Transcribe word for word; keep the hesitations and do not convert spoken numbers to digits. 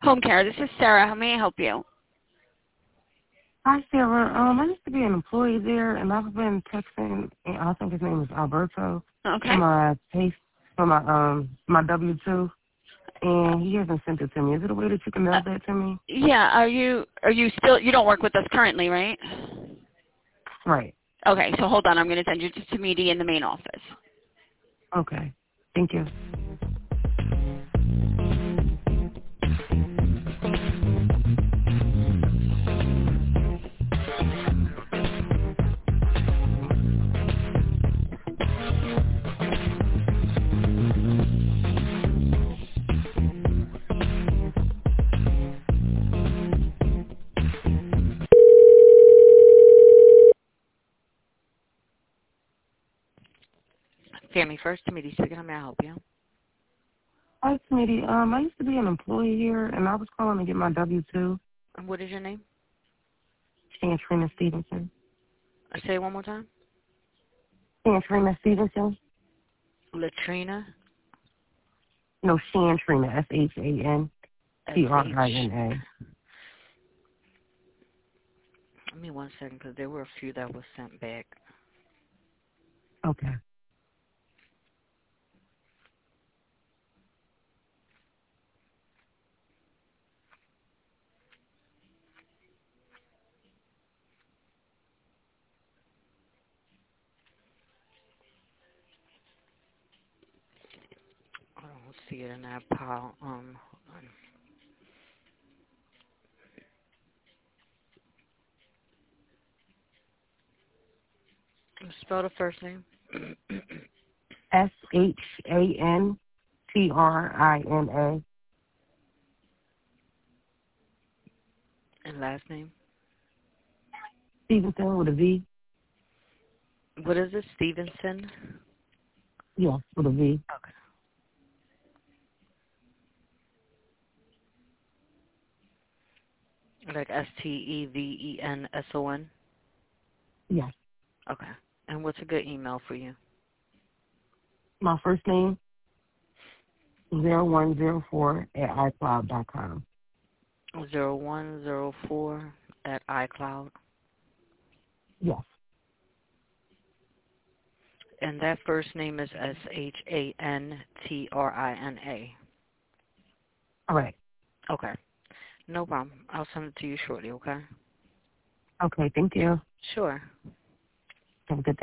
Home care. This is Sarah. How may I help you? Hi, Sarah. Um, I used to be an employee there, and I've been texting. And I think his name is Alberto Okay. for my pay for my um my W two, and he hasn't sent it to me. Is it a way that you can mail Uh, that to me? yeah. Are you are you still you don't work with us currently, right? Right. Okay. So hold on. I'm going to send you to Tamidi in the main office. Okay. Thank you. Family First, Tamidi speaking. How may I help you? Hi, Smitty. Um, I used to be an employee here, and I was calling to get my W two. And what is your name? Shan Trina Stevenson. I say it one more time. Shan Trina Stevenson. Latrina. No, Shan Trina. S H A N T R I N A. Give me one second, because there were a few that were sent back. Okay. I don't see it in that pile. Um, hold on. Spell the first name. S H A N T R I N A. And last name. Stevenson with a V. What is it? Stevenson? Yes, with a V. Okay. Like S T E V E N S O N? Yes. Okay. And what's a good email for you? My first name, zero one zero four at iCloud dot com. Zero one zero four at iCloud. Yes. And that first name is S H A N T R I N A. All right. Okay. No problem. I'll send it to you shortly, okay? Okay, thank you. Sure. Have a good day.